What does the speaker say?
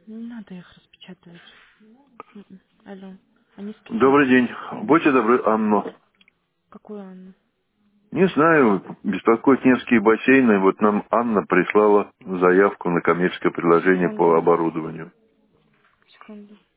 Не надо их распечатывать. Алло. Они с кем? Добрый день. Будьте добры, Анну. Какую Анну? Не знаю, беспокоит Невские бассейны. Вот нам Анна прислала заявку на коммерческое предложение по Секунду. оборудованию. Секунду.